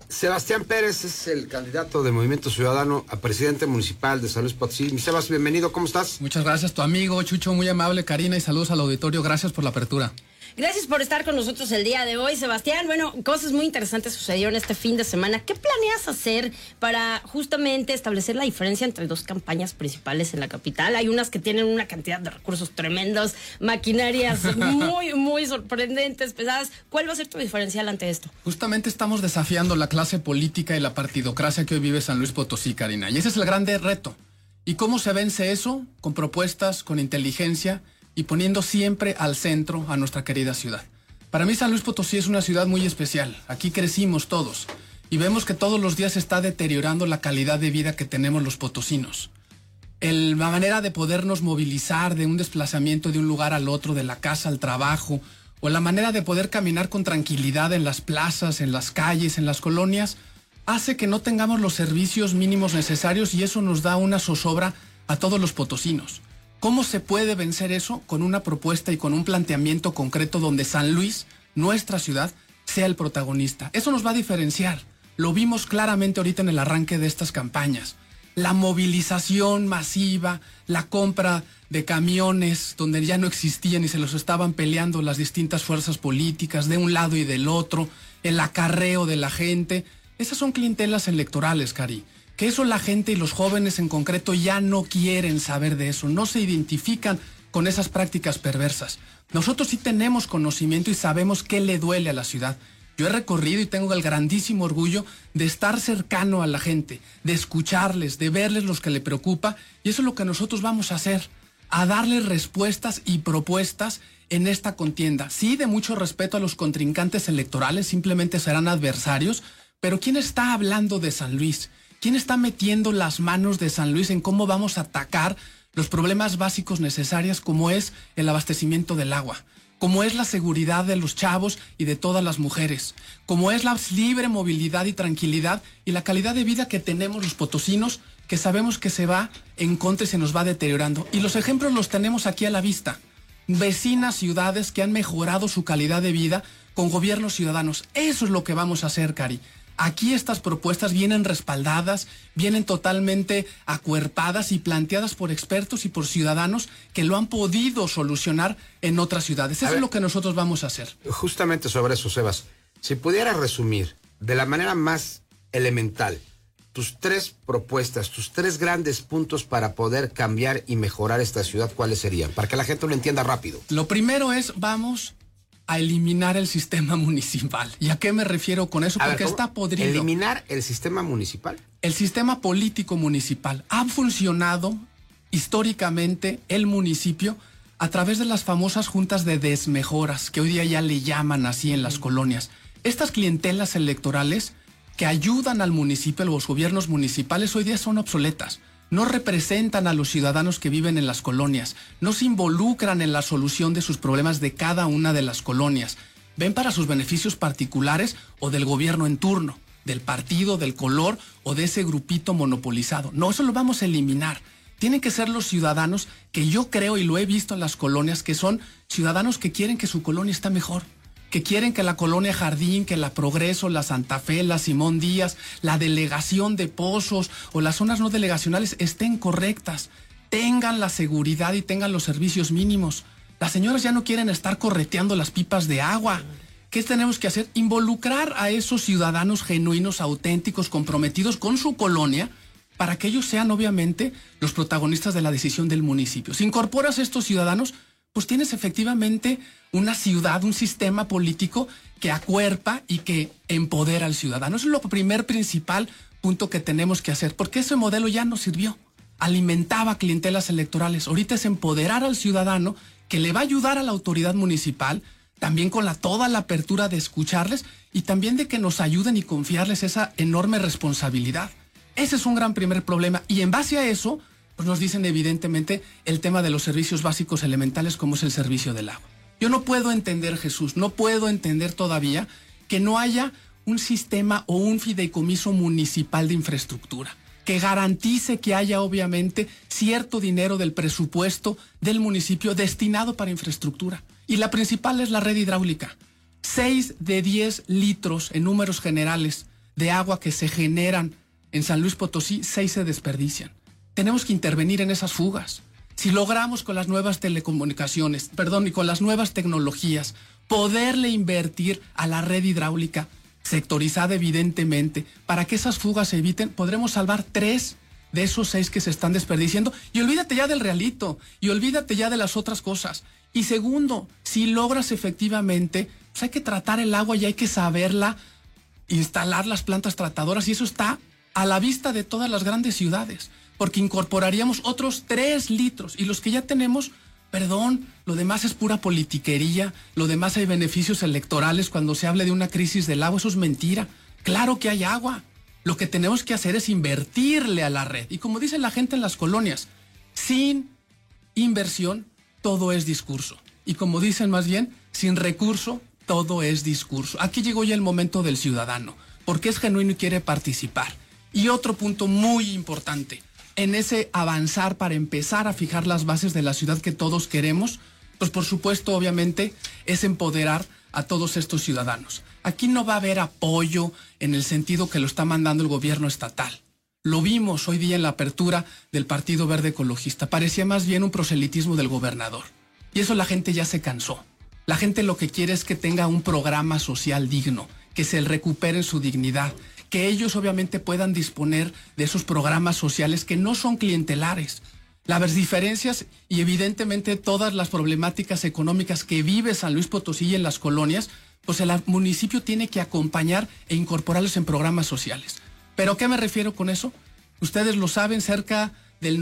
Sebastián Pérez es el candidato de Movimiento Ciudadano a presidente municipal de San Luis Potosí. Mi Sebas, bienvenido, ¿cómo estás? Muchas gracias, tu amigo Chucho, muy amable, Karina, y saludos al auditorio, gracias por la apertura. Gracias por estar con nosotros el día de hoy, Sebastián. Bueno, cosas muy interesantes sucedieron este fin de semana. ¿Qué planeas hacer para justamente establecer la diferencia entre dos campañas principales en la capital? Hay unas que tienen una cantidad de recursos tremendos, maquinarias muy sorprendentes, pesadas. ¿Cuál va a ser tu diferencial ante esto? Justamente estamos desafiando la clase política y la partidocracia que hoy vive San Luis Potosí, Karina, y ese es el grande reto. ¿Y cómo se vence eso? Con propuestas, con inteligencia y poniendo siempre al centro a nuestra querida ciudad. Para mí San Luis Potosí es una ciudad muy especial. Aquí crecimos todos y vemos que todos los días se está deteriorando la calidad de vida que tenemos los potosinos. La manera de podernos movilizar de un desplazamiento de un lugar al otro, de la casa al trabajo, o la manera de poder caminar con tranquilidad en las plazas, en las calles, en las colonias, hace que no tengamos los servicios mínimos necesarios y eso nos da una zozobra a todos los potosinos. ¿Cómo se puede vencer eso? Con una propuesta y con un planteamiento concreto donde San Luis, nuestra ciudad, sea el protagonista. Eso nos va a diferenciar. Lo vimos claramente ahorita en el arranque de estas campañas. La movilización masiva, la compra de camiones donde ya no existían y se los estaban peleando las distintas fuerzas políticas de un lado y del otro, el acarreo de la gente. Esas son clientelas electorales, Cari. Que eso la gente y los jóvenes en concreto ya no quieren saber de eso, no se identifican con esas prácticas perversas. Nosotros sí tenemos conocimiento y sabemos qué le duele a la ciudad. Yo he recorrido y tengo el grandísimo orgullo de estar cercano a la gente, de escucharles, de verles lo que le preocupa, y eso es lo que nosotros vamos a hacer, a darles respuestas y propuestas en esta contienda. Sí, de mucho respeto a los contrincantes electorales, simplemente serán adversarios, pero ¿quién está hablando de San Luis? ¿Quién está metiendo las manos de San Luis en cómo vamos a atacar los problemas básicos necesarios como es el abastecimiento del agua, como es la seguridad de los chavos y de todas las mujeres, como es la libre movilidad y tranquilidad y la calidad de vida que tenemos los potosinos, que sabemos que se va en contra y se nos va deteriorando? Y los ejemplos los tenemos aquí a la vista. Vecinas ciudades que han mejorado su calidad de vida con gobiernos ciudadanos. Eso es lo que vamos a hacer, Cari. Aquí estas propuestas vienen respaldadas, vienen totalmente acuerpadas y planteadas por expertos y por ciudadanos que lo han podido solucionar en otras ciudades. Eso es lo que nosotros vamos a hacer. Justamente sobre eso, Sebas, si pudieras resumir de la manera más elemental tus tres propuestas, tus tres grandes puntos para poder cambiar y mejorar esta ciudad, ¿cuáles serían? Para que la gente lo entienda rápido. Lo primero es, vamos a eliminar el sistema municipal. ¿Y a qué me refiero con eso? Porque está podrido. ¿Eliminar el sistema municipal? El sistema político municipal. Ha funcionado históricamente el municipio a través de las famosas juntas de desmejoras, que hoy día ya le llaman así en las colonias. Estas clientelas electorales que ayudan al municipio, a los gobiernos municipales, hoy día son obsoletas. No representan a los ciudadanos que viven en las colonias, no se involucran en la solución de sus problemas de cada una de las colonias. Ven para sus beneficios particulares o del gobierno en turno, del partido, del color o de ese grupito monopolizado. No, eso lo vamos a eliminar. Tienen que ser los ciudadanos que yo creo y lo he visto en las colonias, que son ciudadanos que quieren que su colonia esté mejor, que quieren que la colonia Jardín, que la Progreso, la Santa Fe, la Simón Díaz, la delegación de Pozos o las zonas no delegacionales estén correctas, tengan la seguridad y tengan los servicios mínimos. Las señoras ya no quieren estar correteando las pipas de agua. ¿Qué tenemos que hacer? Involucrar a esos ciudadanos genuinos, auténticos, comprometidos con su colonia, para que ellos sean obviamente los protagonistas de la decisión del municipio. Si incorporas a estos ciudadanos, pues tienes efectivamente una ciudad, un sistema político que acuerpa y que empodera al ciudadano. Eso es lo primer principal punto que tenemos que hacer, porque ese modelo ya no sirvió. Alimentaba clientelas electorales. Ahorita es empoderar al ciudadano, que le va a ayudar a la autoridad municipal, también con toda la apertura de escucharles y también de que nos ayuden y confiarles esa enorme responsabilidad. Ese es un gran primer problema. Y en base a eso, pues nos dicen evidentemente el tema de los servicios básicos elementales como es el servicio del agua. Yo no puedo entender, Jesús, no puedo entender todavía que no haya un sistema o un fideicomiso municipal de infraestructura que garantice que haya obviamente cierto dinero del presupuesto del municipio destinado para infraestructura. Y la principal es la red hidráulica. 6 de 10 litros en números generales de agua que se generan en San Luis Potosí, 6 se desperdician. Tenemos que intervenir en esas fugas. Si logramos con las nuevas telecomunicaciones, y con las nuevas tecnologías, poderle invertir a la red hidráulica, sectorizada evidentemente, para que esas fugas se eviten, podremos salvar 3 de esos 6 que se están desperdiciando. Y olvídate ya del realito, y olvídate ya de las otras cosas. Y segundo, si logras efectivamente, pues hay que tratar el agua y hay que saberla, instalar las plantas tratadoras, y eso está a la vista de todas las grandes ciudades, porque incorporaríamos otros 3 litros, y los que ya tenemos, lo demás es pura politiquería, lo demás hay beneficios electorales cuando se hable de una crisis del agua, eso es mentira. Claro que hay agua, lo que tenemos que hacer es invertirle a la red, y como dice la gente en las colonias, sin inversión todo es discurso, y como dicen más bien, sin recurso todo es discurso. Aquí llegó ya el momento del ciudadano, porque es genuino y quiere participar. Y otro punto muy importante, en ese avanzar para empezar a fijar las bases de la ciudad que todos queremos, pues por supuesto, obviamente, es empoderar a todos estos ciudadanos. Aquí no va a haber apoyo en el sentido que lo está mandando el gobierno estatal. Lo vimos hoy día en la apertura del Partido Verde Ecologista. Parecía más bien un proselitismo del gobernador. Y eso la gente ya se cansó. La gente lo que quiere es que tenga un programa social digno, que se recupere su dignidad, que ellos obviamente puedan disponer de esos programas sociales que no son clientelares. Las diferencias y evidentemente todas las problemáticas económicas que vive San Luis Potosí y en las colonias, pues el municipio tiene que acompañar e incorporarlos en programas sociales. ¿Pero qué me refiero con eso? Ustedes lo saben, cerca del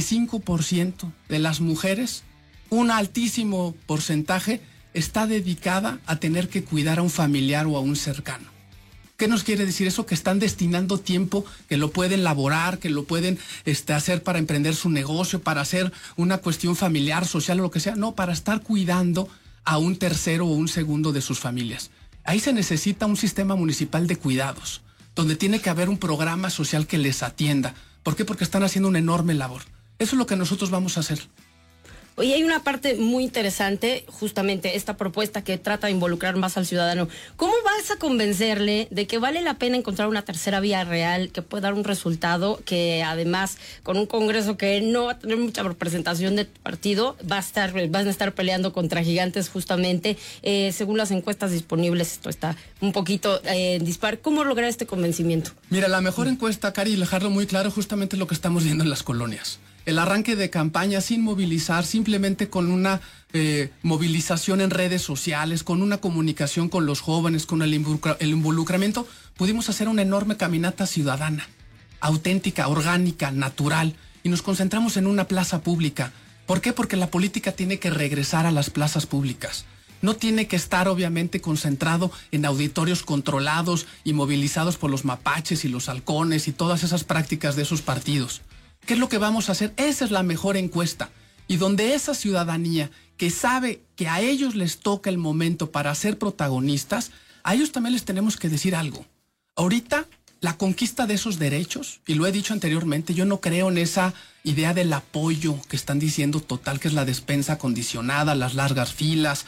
95% de las mujeres, un altísimo porcentaje, está dedicada a tener que cuidar a un familiar o a un cercano. ¿Qué nos quiere decir eso? Que están destinando tiempo, que lo pueden laborar, que lo pueden hacer para emprender su negocio, para hacer una cuestión familiar, social o lo que sea. No, para estar cuidando a un tercero o un segundo de sus familias. Ahí se necesita un sistema municipal de cuidados, donde tiene que haber un programa social que les atienda. ¿Por qué? Porque están haciendo una enorme labor. Eso es lo que nosotros vamos a hacer. Oye, hay una parte muy interesante, justamente esta propuesta que trata de involucrar más al ciudadano. ¿Cómo vas a convencerle de que vale la pena encontrar una tercera vía real que pueda dar un resultado, que además con un Congreso que no va a tener mucha representación de tu partido, van a estar peleando contra gigantes justamente? Según las encuestas disponibles, esto está un poquito dispar. ¿Cómo lograr este convencimiento? Mira, la mejor encuesta, Cari, y dejarlo muy claro, justamente lo que estamos viendo en las colonias. El arranque de campaña sin movilizar, simplemente con una movilización en redes sociales, con una comunicación con los jóvenes, con el involucramiento, pudimos hacer una enorme caminata ciudadana, auténtica, orgánica, natural, y nos concentramos en una plaza pública. ¿Por qué? Porque la política tiene que regresar a las plazas públicas. No tiene que estar obviamente concentrado en auditorios controlados y movilizados por los mapaches y los halcones y todas esas prácticas de esos partidos. ¿Qué es lo que vamos a hacer? Esa es la mejor encuesta. Y donde esa ciudadanía que sabe que a ellos les toca el momento para ser protagonistas, a ellos también les tenemos que decir algo. Ahorita, la conquista de esos derechos, y lo he dicho anteriormente, yo no creo en esa idea del apoyo que están diciendo total, que es la despensa condicionada, las largas filas,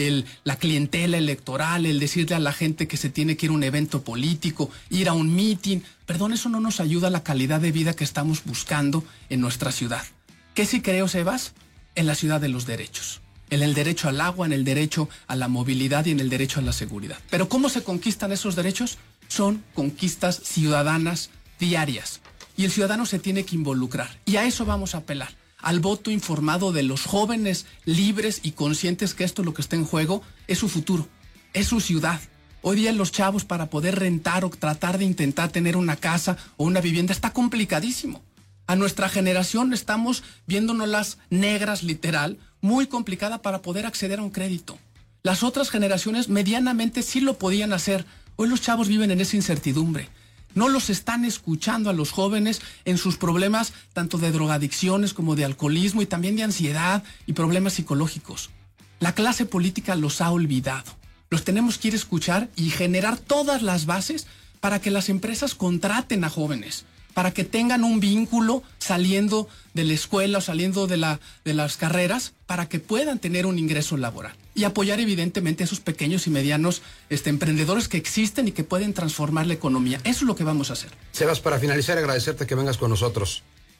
la clientela electoral, el decirle a la gente que se tiene que ir a un evento político, ir a un meeting. Perdón, eso no nos ayuda a la calidad de vida que estamos buscando en nuestra ciudad. ¿Qué sí creo, Sebas? En la ciudad de los derechos. En el derecho al agua, en el derecho a la movilidad y en el derecho a la seguridad. Pero ¿cómo se conquistan esos derechos? Son conquistas ciudadanas diarias. Y el ciudadano se tiene que involucrar. Y a eso vamos a apelar. Al voto informado de los jóvenes libres y conscientes que esto lo que está en juego es su futuro, es su ciudad. Hoy día los chavos, para poder rentar o tratar de intentar tener una casa o una vivienda, está complicadísimo. A nuestra generación estamos viéndonos las negras, literal, muy complicada para poder acceder a un crédito. Las otras generaciones medianamente sí lo podían hacer. Hoy los chavos viven en esa incertidumbre. No los están escuchando a los jóvenes en sus problemas tanto de drogadicciones como de alcoholismo y también de ansiedad y problemas psicológicos. La clase política los ha olvidado. Los tenemos que ir a escuchar y generar todas las bases para que las empresas contraten a jóvenes, para que tengan un vínculo saliendo de la escuela o saliendo de las carreras, para que puedan tener un ingreso laboral. y apoyar evidentemente a esos pequeños y medianos emprendedores que existen y que pueden transformar la economía. Eso es lo que vamos a hacer. Sebas, para finalizar, agradecerte que vengas con nosotros.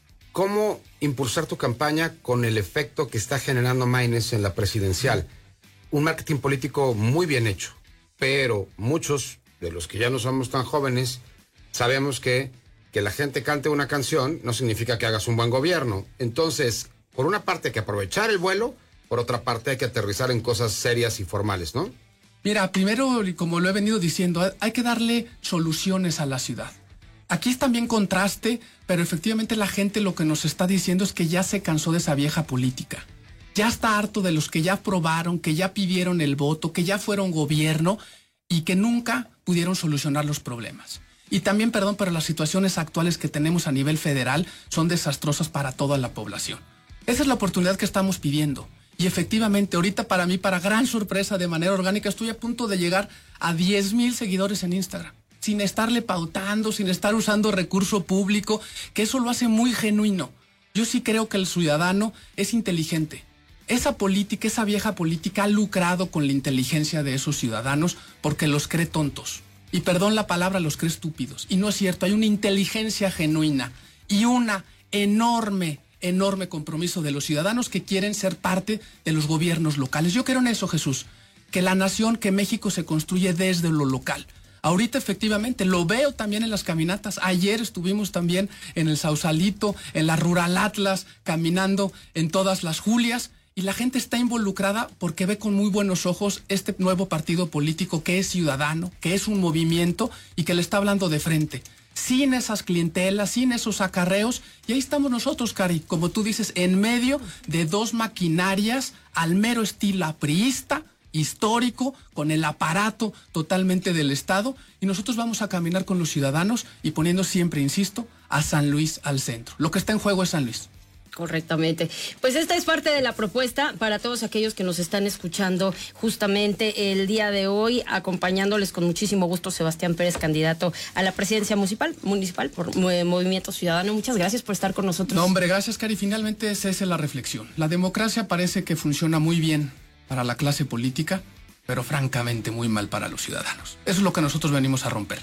¿Cómo impulsar tu campaña con el efecto que está generando Maynes en la presidencial? Un marketing político muy bien hecho, pero muchos de los que ya no somos tan jóvenes sabemos que la gente cante una canción no significa que hagas un buen gobierno. Entonces, por una parte hay que aprovechar el vuelo, por otra parte hay que aterrizar en cosas serias y formales, ¿no? Mira, primero, como lo he venido diciendo, hay que darle soluciones a la ciudad. Aquí es también contraste, pero efectivamente la gente lo que nos está diciendo es que ya se cansó de esa vieja política. Ya está harto de los que ya aprobaron, que ya pidieron el voto, que ya fueron gobierno y que nunca pudieron solucionar los problemas. Y también, perdón, pero las situaciones actuales que tenemos a nivel federal son desastrosas para toda la población. Esa es la oportunidad que estamos pidiendo. Y efectivamente, ahorita para mí, para gran sorpresa, de manera orgánica, estoy a punto de llegar a 10,000 seguidores en Instagram. Sin estarle pautando, sin estar usando recurso público, que eso lo hace muy genuino. Yo sí creo que el ciudadano es inteligente. Esa política, esa vieja política ha lucrado con la inteligencia de esos ciudadanos porque los cree tontos. Y perdón la palabra, los cree estúpidos. Y no es cierto, hay una inteligencia genuina y una enorme compromiso de los ciudadanos que quieren ser parte de los gobiernos locales. Yo creo en eso, Jesús, que la nación, que México se construye desde lo local. Ahorita efectivamente lo veo también en las caminatas. Ayer estuvimos también en el Sausalito, en la Rural Atlas, caminando en todas las Julias, y la gente está involucrada porque ve con muy buenos ojos este nuevo partido político que es ciudadano, que es un movimiento y que le está hablando de frente. Sin esas clientelas, sin esos acarreos, y ahí estamos nosotros, Cari, como tú dices, en medio de dos maquinarias al mero estilo priista, histórico, con el aparato totalmente del Estado, y nosotros vamos a caminar con los ciudadanos y poniendo siempre, insisto, a San Luis al centro. Lo que está en juego es San Luis. Correctamente. Pues esta es parte de la propuesta para todos aquellos que nos están escuchando justamente el día de hoy, acompañándoles con muchísimo gusto Sebastián Pérez, candidato a la presidencia municipal por Movimiento Ciudadano. Muchas gracias por estar con nosotros. No, hombre, gracias, Cari. Finalmente esa es la reflexión. La democracia parece que funciona muy bien para la clase política, pero francamente muy mal para los ciudadanos. Eso es lo que nosotros venimos a romper.